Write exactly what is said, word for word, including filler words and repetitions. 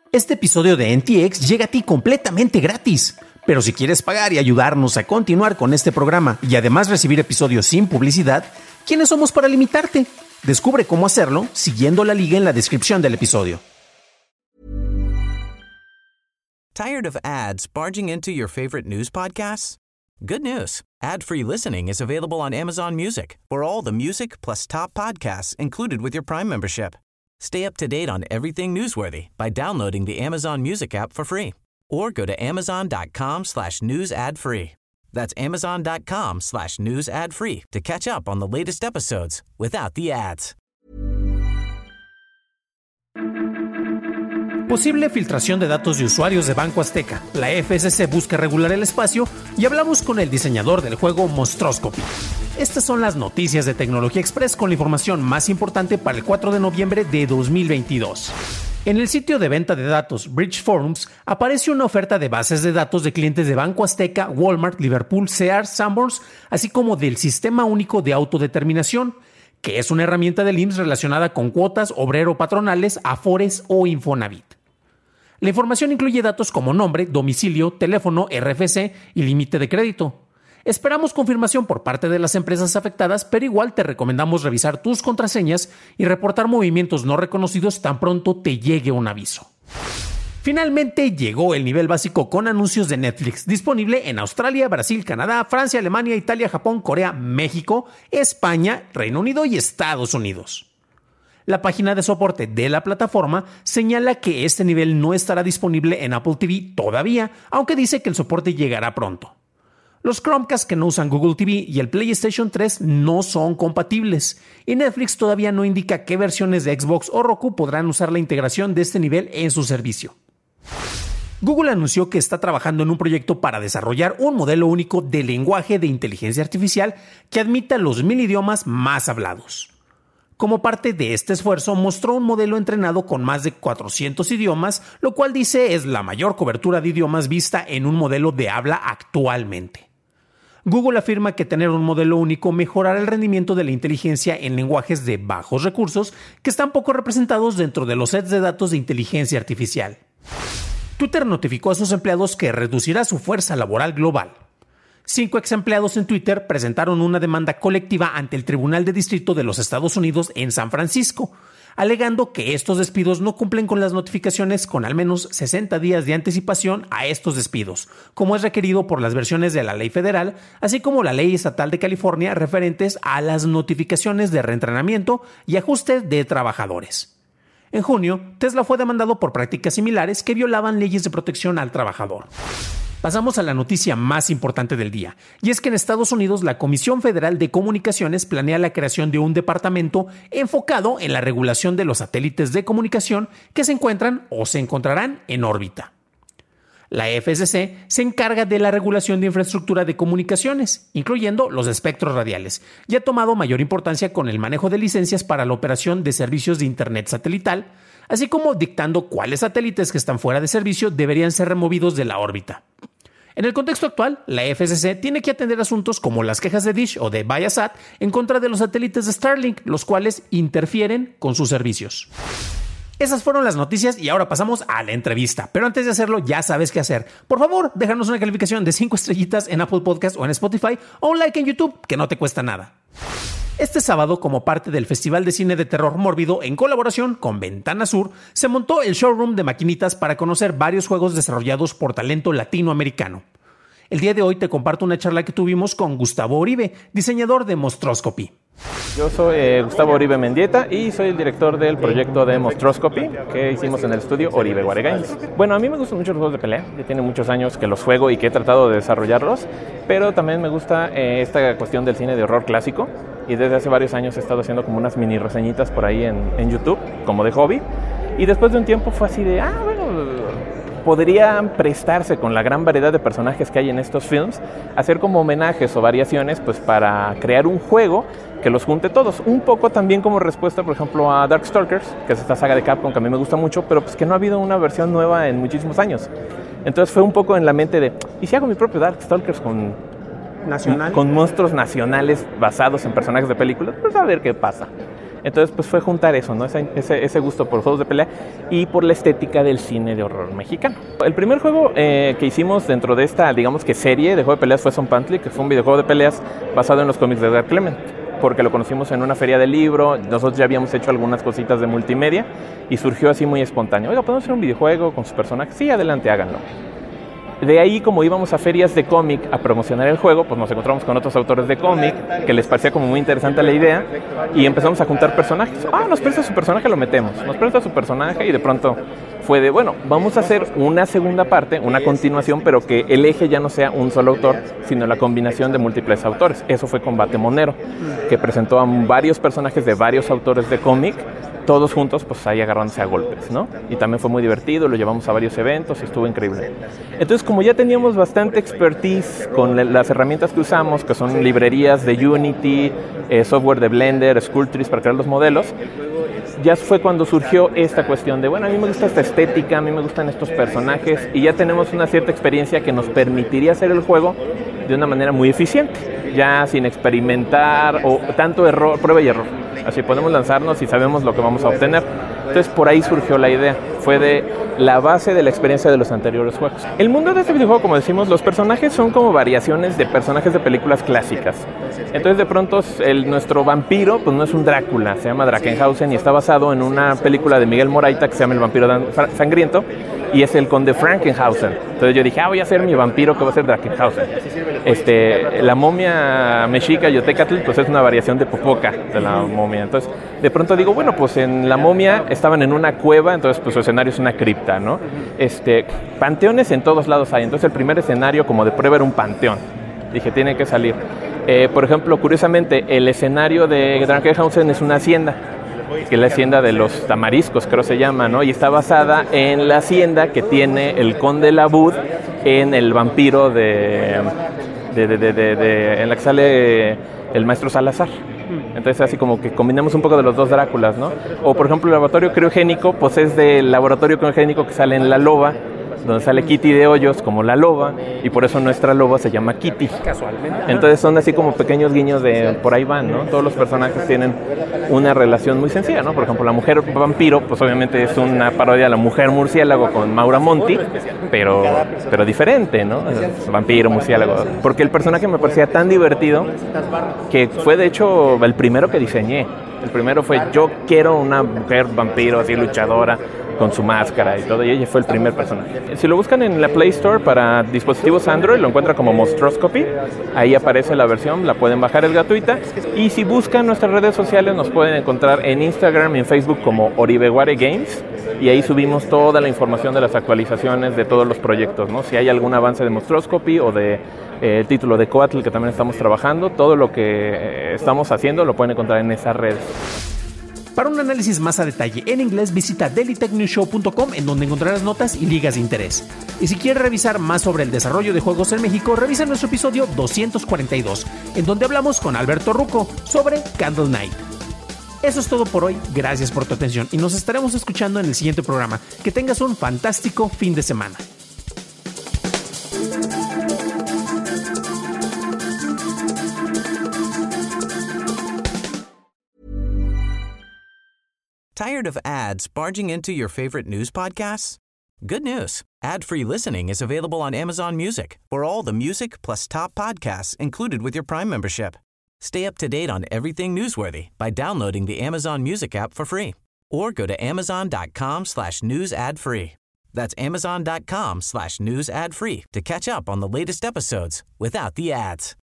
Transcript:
Este episodio de N T X llega a ti completamente gratis. Pero si quieres pagar y ayudarnos a continuar con este programa y además recibir episodios sin publicidad, ¿quiénes somos para limitarte? Descubre cómo hacerlo siguiendo la liga en la descripción del episodio. Tired of ads barging into your favorite news podcasts? Good news. Ad-free listening is available on Amazon Music for all the music plus top podcasts included with your Prime membership. Stay up to date on everything newsworthy by downloading the Amazon Music app for free or go to amazon.com slash news ad free. That's amazon.com slash news ad free to catch up on the latest episodes without the ads. Posible filtración de datos de usuarios de Banco Azteca. La F S C busca regular el espacio y hablamos con el diseñador del juego Monstroscopy. Estas son las noticias de Tecnología Express con la información más importante para el cuatro de noviembre de dos mil veintidós. En el sitio de venta de datos Bridge Forums aparece una oferta de bases de datos de clientes de Banco Azteca, Walmart, Liverpool, Sears, Sanborns, así como del Sistema Único de Autodeterminación, que es una herramienta del I M S S relacionada con cuotas obrero-patronales, Afores o Infonavit. La información incluye datos como nombre, domicilio, teléfono, R F C y límite de crédito. Esperamos confirmación por parte de las empresas afectadas, pero igual te recomendamos revisar tus contraseñas y reportar movimientos no reconocidos tan pronto te llegue un aviso. Finalmente llegó el nivel básico con anuncios de Netflix, disponible en Australia, Brasil, Canadá, Francia, Alemania, Italia, Japón, Corea, México, España, Reino Unido y Estados Unidos. La página de soporte de la plataforma señala que este nivel no estará disponible en Apple T V todavía, aunque dice que el soporte llegará pronto. Los Chromecast que no usan Google T V y el PlayStation tres no son compatibles, y Netflix todavía no indica qué versiones de Xbox o Roku podrán usar la integración de este nivel en su servicio. Google anunció que está trabajando en un proyecto para desarrollar un modelo único de lenguaje de inteligencia artificial que admita los mil idiomas más hablados. Como parte de este esfuerzo, mostró un modelo entrenado con más de cuatrocientos idiomas, lo cual dice es la mayor cobertura de idiomas vista en un modelo de habla actualmente. Google afirma que tener un modelo único mejorará el rendimiento de la inteligencia en lenguajes de bajos recursos que están poco representados dentro de los sets de datos de inteligencia artificial. Twitter notificó a sus empleados que reducirá su fuerza laboral global. Cinco ex empleados en Twitter presentaron una demanda colectiva ante el Tribunal de Distrito de los Estados Unidos en San Francisco, alegando que estos despidos no cumplen con las notificaciones con al menos sesenta días de anticipación a estos despidos, como es requerido por las versiones de la ley federal, así como la ley estatal de California referentes a las notificaciones de reentrenamiento y ajuste de trabajadores. En junio, Tesla fue demandado por prácticas similares que violaban leyes de protección al trabajador. Pasamos a la noticia más importante del día, y es que en Estados Unidos la Comisión Federal de Comunicaciones planea la creación de un departamento enfocado en la regulación de los satélites de comunicación que se encuentran o se encontrarán en órbita. La F C C se encarga de la regulación de infraestructura de comunicaciones, incluyendo los espectros radiales, y ha tomado mayor importancia con el manejo de licencias para la operación de servicios de Internet satelital, así como dictando cuáles satélites que están fuera de servicio deberían ser removidos de la órbita. En el contexto actual, la F C C tiene que atender asuntos como las quejas de Dish o de Viasat en contra de los satélites de Starlink, los cuales interfieren con sus servicios. Esas fueron las noticias y ahora pasamos a la entrevista. Pero antes de hacerlo, ya sabes qué hacer. Por favor, déjanos una calificación de cinco estrellitas en Apple Podcast o en Spotify o un like en YouTube, que no te cuesta nada. Este sábado, como parte del Festival de Cine de Terror Mórbido, en colaboración con Ventana Sur, se montó el showroom de maquinitas para conocer varios juegos desarrollados por talento latinoamericano. El día de hoy te comparto una charla que tuvimos con Gustavo Oribe, diseñador de Monstroscopy. Yo soy eh, Gustavo Oribe Mendieta y soy el director del proyecto de Monstroscopy que hicimos en el estudio Oribe Guare Games. Bueno, a mí me gustan mucho los juegos de pelea, ya tiene muchos años que los juego y que he tratado de desarrollarlos, pero también me gusta eh, esta cuestión del cine de horror clásico y desde hace varios años he estado haciendo como unas mini reseñitas por ahí en, en YouTube, como de hobby, y después de un tiempo fue así de, ah, bueno, podrían prestarse con la gran variedad de personajes que hay en estos films, hacer como homenajes o variaciones pues para crear un juego que los junte todos. Un poco también como respuesta, por ejemplo, a Darkstalkers, que es esta saga de Capcom que a mí me gusta mucho, pero pues que no ha habido una versión nueva en muchísimos años. Entonces fue un poco en la mente de, ¿y si hago mi propio Darkstalkers con, Nacional. con monstruos nacionales basados en personajes de películas? Pues a ver qué pasa. Entonces, pues fue juntar eso, ¿no? Ese, ese, ese gusto por juegos de pelea y por la estética del cine de horror mexicano. El primer juego eh, que hicimos dentro de esta, digamos que serie de juego de peleas fue Son Pantley, que fue un videojuego de peleas basado en los cómics de Edgar Clement, porque lo conocimos en una feria del libro, nosotros ya habíamos hecho algunas cositas de multimedia y surgió así muy espontáneo. Oiga, ¿podemos hacer un videojuego con sus personajes? Sí, adelante, háganlo. De ahí, como íbamos a ferias de cómic a promocionar el juego, pues nos encontramos con otros autores de cómic que les parecía como muy interesante la idea y empezamos a juntar personajes. Ah, nos presta su personaje, lo metemos. Nos presta su personaje y de pronto fue de, bueno, vamos a hacer una segunda parte, una continuación, pero que el eje ya no sea un solo autor, sino la combinación de múltiples autores. Eso fue Combate Monero, que presentó a varios personajes de varios autores de cómic, todos juntos, pues ahí agarrándose a golpes, ¿no? Y también fue muy divertido, lo llevamos a varios eventos y estuvo increíble. Entonces, como ya teníamos bastante expertise con las herramientas que usamos, que son librerías de Unity, eh, software de Blender, Sculptris para crear los modelos, ya fue cuando surgió esta cuestión de, bueno, a mí me gusta esta estética, a mí me gustan estos personajes, y ya tenemos una cierta experiencia que nos permitiría hacer el juego de una manera muy eficiente, ya sin experimentar o tanto error, prueba y error. Así podemos lanzarnos y sabemos lo que vamos a obtener. Entonces por ahí surgió la idea, fue de la base de la experiencia de los anteriores juegos. El mundo de este videojuego, como decimos, los personajes son como variaciones de personajes de películas clásicas. Entonces de pronto el, nuestro vampiro pues no es un Drácula, se llama Drakenhausen y está basado en una película de Miguel Moraita que se llama El vampiro sangriento y es el conde Frankenhausen. Entonces yo dije, ah, voy a hacer mi vampiro que va a ser Drakenhausen. Este, la momia mexica Yotecatl pues es una variación de Popoca de la momia. Entonces de pronto digo, bueno, pues en la momia estaban en una cueva, entonces pues su escenario es una cripta, ¿no? Este, panteones en todos lados hay, entonces el primer escenario como de prueba era un panteón. Dije, tiene que salir. Eh, por ejemplo, curiosamente, el escenario de Drakenhausen es una hacienda, que es la hacienda de los tamariscos, creo se llama, ¿no? Y está basada en la hacienda que tiene el conde Labud en el vampiro de, de, de, de, de, de en la que sale el maestro Salazar. Entonces así como que combinamos un poco de los dos Dráculas, ¿no? O por ejemplo el laboratorio criogénico, pues es del laboratorio criogénico que sale en La Loba, donde sale Kitty de Hoyos como la loba, y por eso nuestra loba se llama Kitty. Casualmente. Entonces son así como pequeños guiños de por ahí van, ¿no? Todos los personajes tienen una relación muy sencilla, ¿no? Por ejemplo, la mujer vampiro, pues obviamente es una parodia de la mujer murciélago con Maura Monti, pero, pero diferente, ¿no? Vampiro, murciélago. Porque el personaje me parecía tan divertido que fue de hecho el primero que diseñé. El primero fue, yo quiero una mujer vampiro así luchadora, con su máscara y todo, y ella fue el primer personaje. Si lo buscan en la Play Store para dispositivos Android, lo encuentran como Monstroscopy, ahí aparece la versión, la pueden bajar, es gratuita, y si buscan nuestras redes sociales nos pueden encontrar en Instagram y en Facebook como Oribeguare Games, y ahí subimos toda la información de las actualizaciones de todos los proyectos, ¿no? Si hay algún avance de Monstroscopy o de eh, el título de Coatl que también estamos trabajando, todo lo que eh, estamos haciendo lo pueden encontrar en esas redes. Para un análisis más a detalle en inglés, visita daily tech news show punto com, en donde encontrarás notas y ligas de interés. Y si quieres revisar más sobre el desarrollo de juegos en México, revisa nuestro episodio doscientos cuarenta y dos, en donde hablamos con Alberto Rucco sobre Candle Night. Eso es todo por hoy, gracias por tu atención y nos estaremos escuchando en el siguiente programa. Que tengas un fantástico fin de semana. Tired of ads barging into your favorite news podcasts? Good news. Ad-free listening is available on Amazon Music for all the music plus top podcasts included with your Prime membership. Stay up to date on everything newsworthy by downloading the Amazon Music app for free or go to amazon.com slash news ad free. That's amazon.com slash news ad free to catch up on the latest episodes without the ads.